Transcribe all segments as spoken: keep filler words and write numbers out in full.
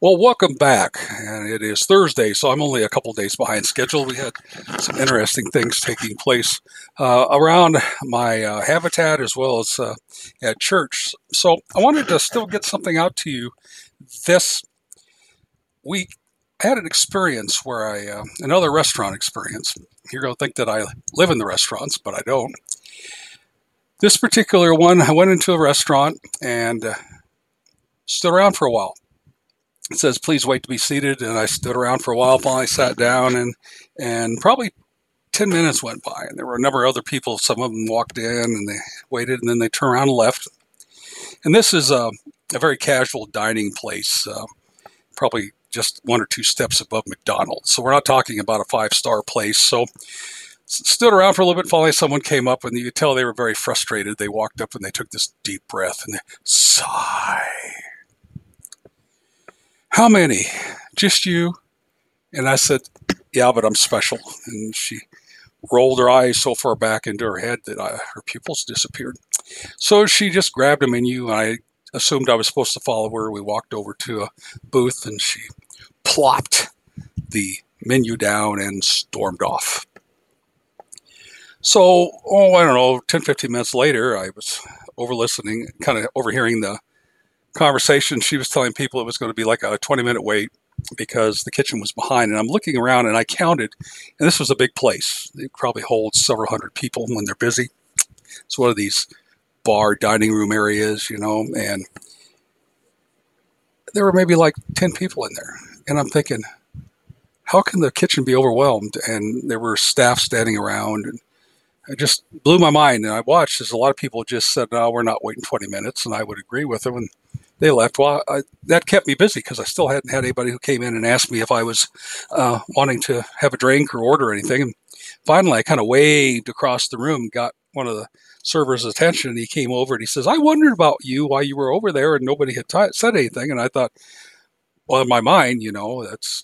Well, welcome back. And it is Thursday, so I'm only a couple days behind schedule. We had some interesting things taking place uh, around my uh, habitat as well as uh, at church. So I wanted to still get something out to you this week. I had an experience where I, uh, another restaurant experience. You're going to think that I live in the restaurants, but I don't. This particular one, I went into a restaurant and uh, stood around for a while. It says, please wait to be seated. And I stood around for a while, finally sat down, and, and probably ten minutes went by. And there were a number of other people. Some of them walked in and they waited, and then they turned around and left. And this is a, a very casual dining place, uh, probably just one or two steps above McDonald's. So we're not talking about a five-star place. So stood around for a little bit. Finally, someone came up, and you could tell they were very frustrated. They walked up and they took this deep breath and they sigh. How many? Just you? And I said, yeah, but I'm special. And she rolled her eyes so far back into her head that I, her pupils disappeared. So she just grabbed a menu. And I assumed I was supposed to follow her. We walked over to a booth and she plopped the menu down and stormed off. So, oh, I don't know, ten, fifteen minutes later, I was over listening, kind of overhearing the conversation. She was telling people it was going to be like a twenty minute wait because the kitchen was behind. And I'm looking around and I counted, and this was a big place. It probably holds several hundred people when they're busy. It's one of these bar dining room areas, you know, and there were maybe like ten people in there. And I'm thinking, how can the kitchen be overwhelmed? And there were staff standing around, and it just blew my mind. And I watched as a lot of people just said, no, we're not waiting twenty minutes. And I would agree with them. And they left. Well, I, that kept me busy because I still hadn't had anybody who came in and asked me if I was uh, wanting to have a drink or order anything. And finally, I kind of waved across the room, got one of the server's attention, and he came over and he says, I wondered about you while you were over there, and nobody had t- said anything. And I thought, well, in my mind, you know, that's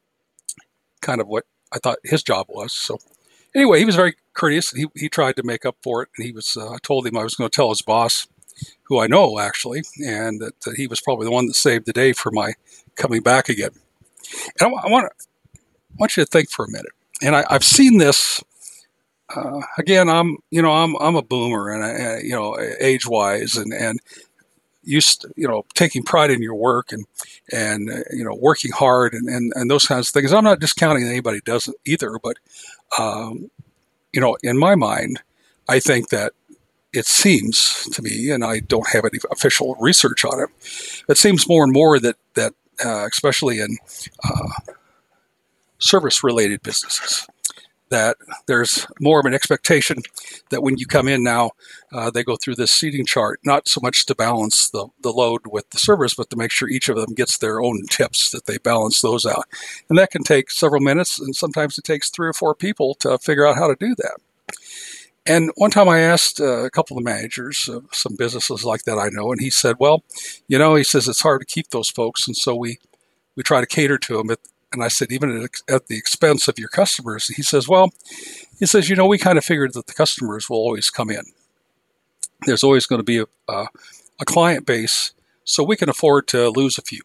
kind of what I thought his job was. So anyway, he was very courteous. He, he tried to make up for it. And he was, uh, I told him I was going to tell his boss, who I know actually, and that, that he was probably the one that saved the day for my coming back again. And I, I want to, I want you to think for a minute. And I, I've seen this uh, again. I'm, you know, I'm, I'm a boomer, and I, you know, age wise, and and used, to, you know, taking pride in your work and and uh, you know, working hard and, and and those kinds of things. I'm not discounting anybody who doesn't either, but um, you know, in my mind, I think that it seems to me, and I don't have any official research on it, it seems more and more that, that uh, especially in uh, service-related businesses, that there's more of an expectation that when you come in now, uh, they go through this seating chart, not so much to balance the, the load with the servers, but to make sure each of them gets their own tips, that they balance those out. And that can take several minutes, and sometimes it takes three or four people to figure out how to do that. And one time I asked uh, a couple of managers of some businesses like that I know, and he said, well, you know, he says it's hard to keep those folks, and so we, we try to cater to them. At, and I said, even at, at the expense of your customers? He says, well, he says, you know, we kind of figured that the customers will always come in. There's always going to be a, a, a client base, so we can afford to lose a few.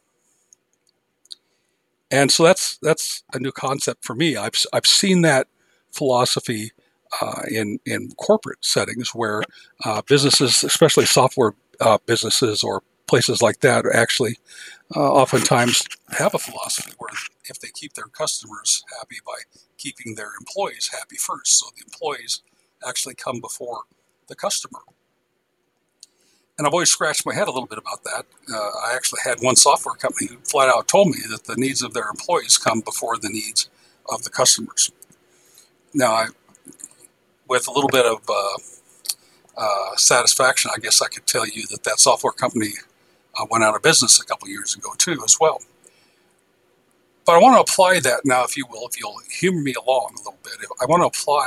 And so that's that's a new concept for me. I've I've seen that philosophy Uh, in in corporate settings where uh, businesses, especially software uh, businesses or places like that, actually uh, oftentimes have a philosophy where if they keep their customers happy by keeping their employees happy first, so the employees actually come before the customer. And I've always scratched my head a little bit about that. Uh, I actually had one software company who flat out told me that the needs of their employees come before the needs of the customers. Now, I with a little bit of uh, uh, satisfaction, I guess I could tell you that that software company uh, went out of business a couple of years ago too as well. But I want to apply that now, if you will, if you'll humor me along a little bit. I want to apply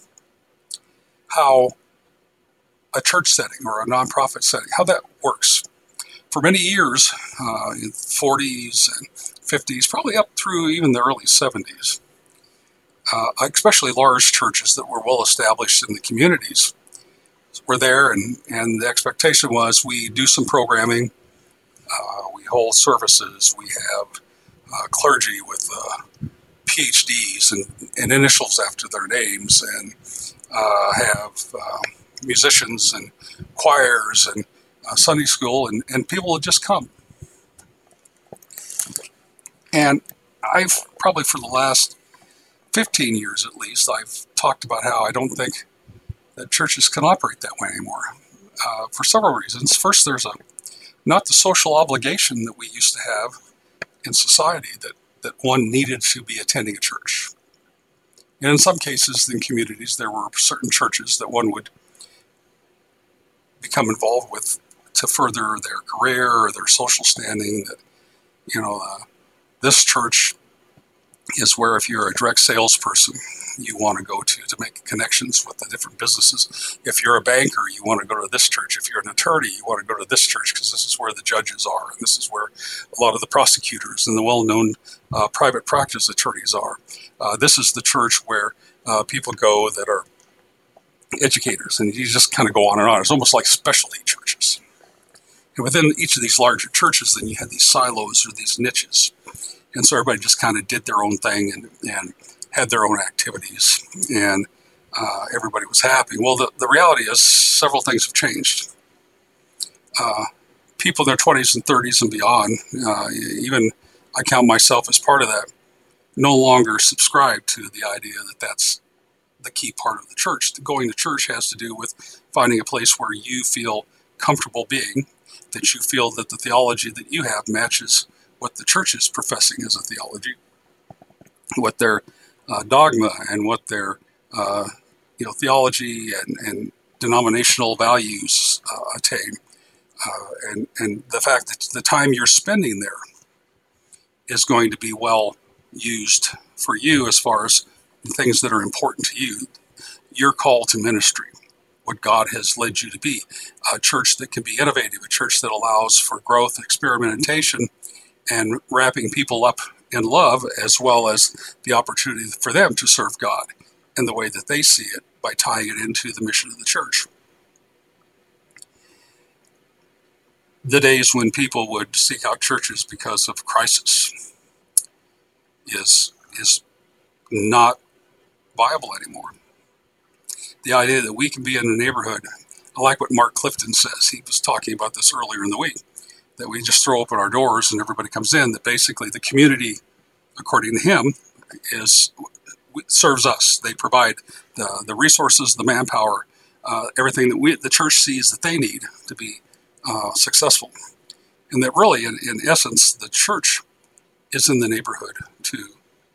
how a church setting or a nonprofit setting, how that works. For many years, uh, in the forties and fifties, probably up through even the early seventies, Uh, especially large churches that were well established in the communities were there, and, and the expectation was we do some programming, uh, we hold services. We have uh, clergy with uh, P H Ds and, and initials after their names, and uh, have uh, musicians and choirs and uh, Sunday school, and, and people would just come. And I've probably for the last fifteen years at least, I've talked about how I don't think that churches can operate that way anymore uh, for several reasons. First, there's a not the social obligation that we used to have in society that, that one needed to be attending a church. And in some cases, in communities, there were certain churches that one would become involved with to further their career or their social standing. That, you know, uh, this church is where if you're a direct salesperson, you want to go to to make connections with the different businesses. If you're a banker, you want to go to this church. If you're an attorney, you want to go to this church because this is where the judges are, and this is where a lot of the prosecutors and the well-known uh, private practice attorneys are. Uh, this is the church where uh, people go that are educators, and you just kind of go on and on. It's almost like specialty churches. And within each of these larger churches, then you had these silos or these niches. And so everybody just kind of did their own thing and, and had their own activities, and uh, everybody was happy. Well, the, the reality is several things have changed. Uh, people in their twenties and thirties and beyond, uh, even I count myself as part of that, no longer subscribe to the idea that that's the key part of the church. Going to church has to do with finding a place where you feel comfortable being, that you feel that the theology that you have matches what the church is professing as a theology, what their uh, dogma and what their uh, you know theology and, and denominational values uh, attain, uh, and and the fact that the time you're spending there is going to be well used for you as far as the things that are important to you, your call to ministry, what God has led you to be, a church that can be innovative, a church that allows for growth, experimentation, and wrapping people up in love, as well as the opportunity for them to serve God in the way that they see it by tying it into the mission of the church. The days when people would seek out churches because of crisis is, is not viable anymore. The idea that we can be in a neighborhood, I like what Mark Clifton says. He was talking about this earlier in the week, that we just throw open our doors and everybody comes in, that basically the community, according to him, is serves us. They provide the, the resources, the manpower, uh, everything that we the church sees that they need to be uh, successful. And that really, in, in essence, the church is in the neighborhood to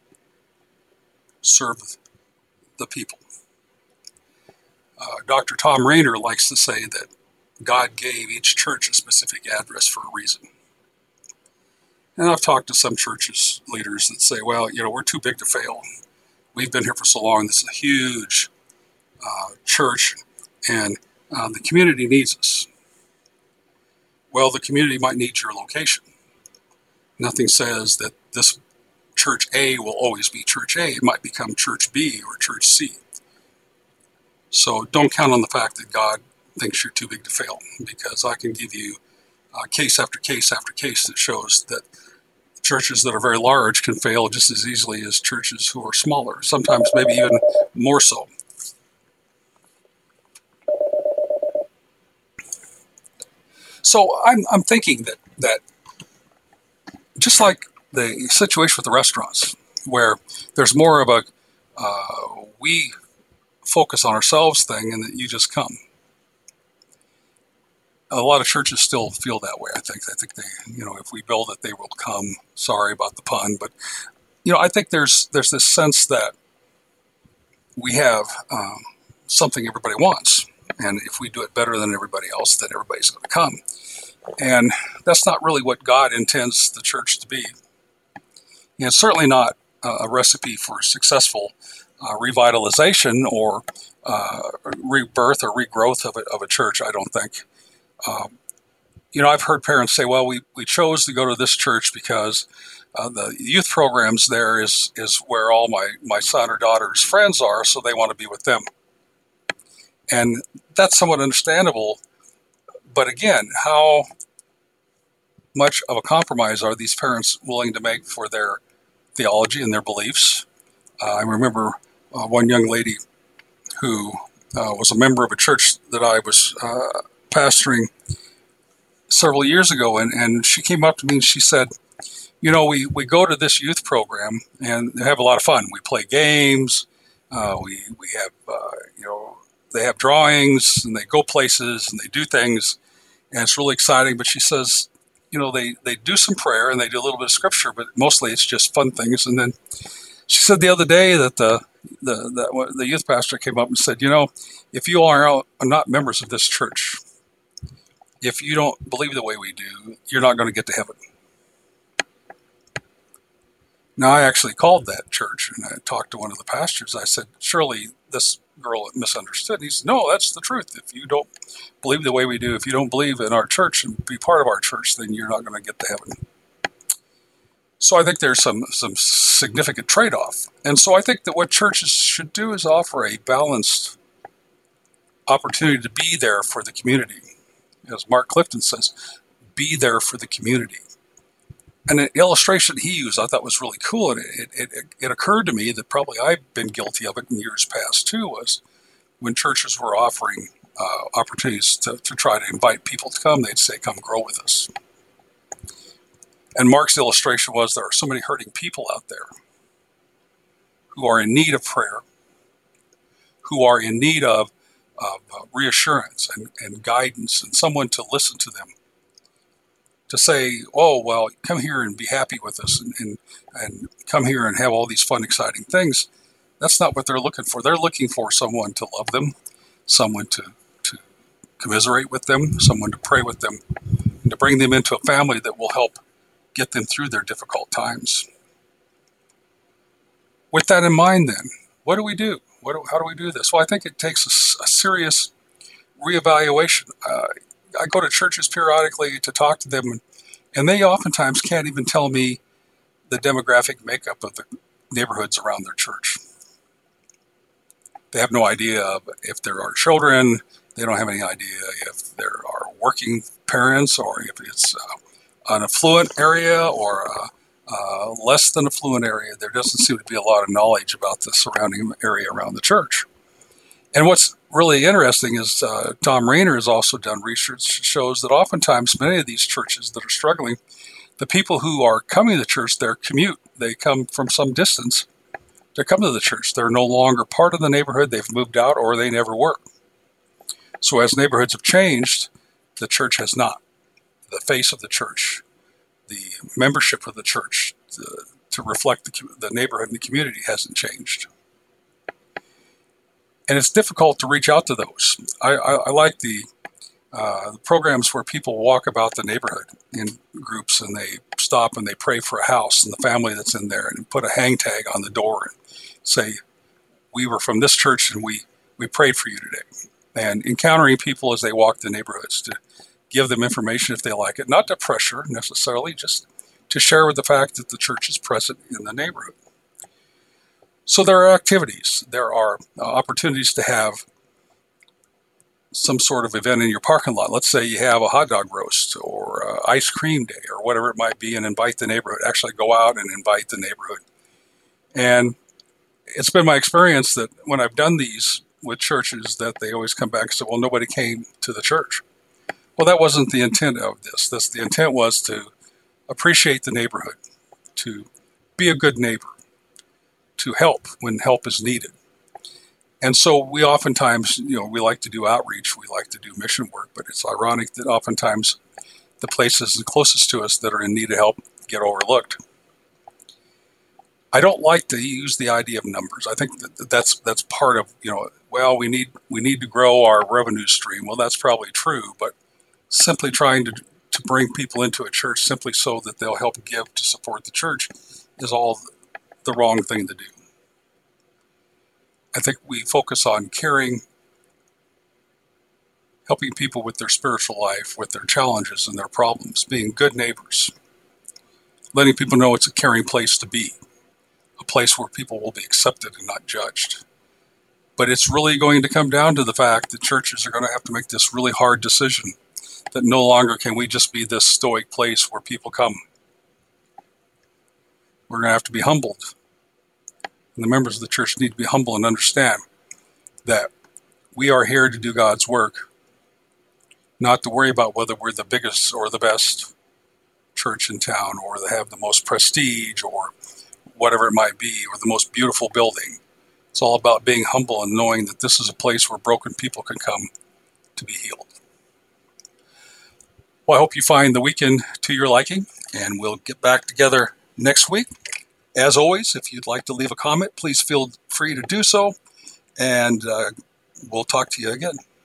serve the people. Uh, Doctor Tom Rainer likes to say that God gave each church a specific address for a reason. And I've talked to some churches leaders that say, well, you know, we're too big to fail. We've been here for so long. This is a huge uh, church, and uh, the community needs us. Well, the community might need your location. Nothing says that this church A will always be church A. It might become church B or church C. So don't count on the fact that God thinks you're too big to fail, because I can give you uh, case after case after case that shows that churches that are very large can fail just as easily as churches who are smaller, sometimes maybe even more so. So I'm, I'm thinking that, that just like the situation with the restaurants, where there's more of a uh, we focus on ourselves thing and that you just come. A lot of churches still feel that way. I think. I think they, you know, if we build it, they will come. Sorry about the pun, but you know, I think there's there's this sense that we have um, something everybody wants, and if we do it better than everybody else, then everybody's going to come. And that's not really what God intends the church to be. And it's certainly not uh, a recipe for successful uh, revitalization or uh, rebirth or regrowth of a, of a church. I don't think. Um, you know, I've heard parents say, well, we, we chose to go to this church because uh, the youth programs there is, is where all my, my son or daughter's friends are, so they want to be with them. And that's somewhat understandable. But again, how much of a compromise are these parents willing to make for their theology and their beliefs? Uh, I remember uh, one young lady who uh, was a member of a church that I was uh, pastoring several years ago, and, and she came up to me and she said, you know, we, we go to this youth program and they have a lot of fun. We play games, uh, we, we have, uh, you know, they have drawings and they go places and they do things, and it's really exciting. But she says, you know, they, they do some prayer and they do a little bit of scripture, but mostly it's just fun things. And then she said the other day that the the the, the youth pastor came up and said, you know, if you are, are not members of this church, if you don't believe the way we do, you're not going to get to heaven. Now, I actually called that church and I talked to one of the pastors. I said, surely this girl misunderstood. He said, no, that's the truth. If you don't believe the way we do, if you don't believe in our church and be part of our church, then you're not going to get to heaven. So I think there's some, some significant trade-off. And so I think that what churches should do is offer a balanced opportunity to be there for the community. As Mark Clifton says, be there for the community. And an illustration he used I thought was really cool, and it, it, it, it occurred to me that probably I've been guilty of it in years past too, was when churches were offering uh, opportunities to, to try to invite people to come, they'd say, come grow with us. And Mark's illustration was there are so many hurting people out there who are in need of prayer, who are in need of, of uh, reassurance and, and guidance and someone to listen to them. To say, oh, well, come here and be happy with us and, and, and come here and have all these fun, exciting things. That's not what they're looking for. They're looking for someone to love them, someone to, to commiserate with them, someone to pray with them, and to bring them into a family that will help get them through their difficult times. With that in mind, then, what do we do? What do, how do we do this? Well, I think it takes a, a serious reevaluation. Uh, I go to churches periodically to talk to them, and, and they oftentimes can't even tell me the demographic makeup of the neighborhoods around their church. They have no idea of if there are children. They don't have any idea if there are working parents or if it's uh, an affluent area or a, a less than affluent area. There doesn't seem to be a lot of knowledge about the surrounding area around the church. And what's really interesting is uh, Tom Rainer has also done research that shows that oftentimes many of these churches that are struggling, the people who are coming to the church, their commute, they come from some distance to come to the church. They're no longer part of the neighborhood. They've moved out or they never were. So as neighborhoods have changed, the church has not. The face of the church, the membership of the church to, to reflect the, the neighborhood and the community hasn't changed. And it's difficult to reach out to those. I, I, I like the, uh, the programs where people walk about the neighborhood in groups and they stop and they pray for a house and the family that's in there and put a hang tag on the door and say, we were from this church and we, we prayed for you today. And encountering people as they walk the neighborhoods to give them information if they like it, not to pressure necessarily, just to share with the fact that the church is present in the neighborhood. So there are activities, there are uh, opportunities to have some sort of event in your parking lot. Let's say you have a hot dog roast or uh, ice cream day or whatever it might be, and invite the neighborhood. Actually go out and invite the neighborhood. And it's been my experience that when I've done these with churches that they always come back and say, well, nobody came to the church. Well, that wasn't the intent of this. This the intent was to appreciate the neighborhood, to be a good neighbor, to help when help is needed. And so we oftentimes, you know, we like to do outreach, we like to do mission work, but it's ironic that oftentimes the places closest to us that are in need of help get overlooked. I don't like to use the idea of numbers. I think that that's that's part of, you know, well, we need we need to grow our revenue stream. Well, that's probably true, but simply trying to to bring people into a church simply so that they'll help give to support the church is all the wrong thing to do. I think we focus on caring, helping people with their spiritual life, with their challenges and their problems, being good neighbors, letting people know it's a caring place to be, a place where people will be accepted and not judged. But it's really going to come down to the fact that churches are going to have to make this really hard decision. that no longer can we just be this stoic place where people come. We're going to have to be humbled. And the members of the church need to be humble and understand that we are here to do God's work, not to worry about whether we're the biggest or the best church in town, or that have the most prestige, or whatever it might be, or the most beautiful building. It's all about being humble and knowing that this is a place where broken people can come to be healed. Well, I hope you find the weekend to your liking, and we'll get back together next week. As always, if you'd like to leave a comment, please feel free to do so, and uh, we'll talk to you again.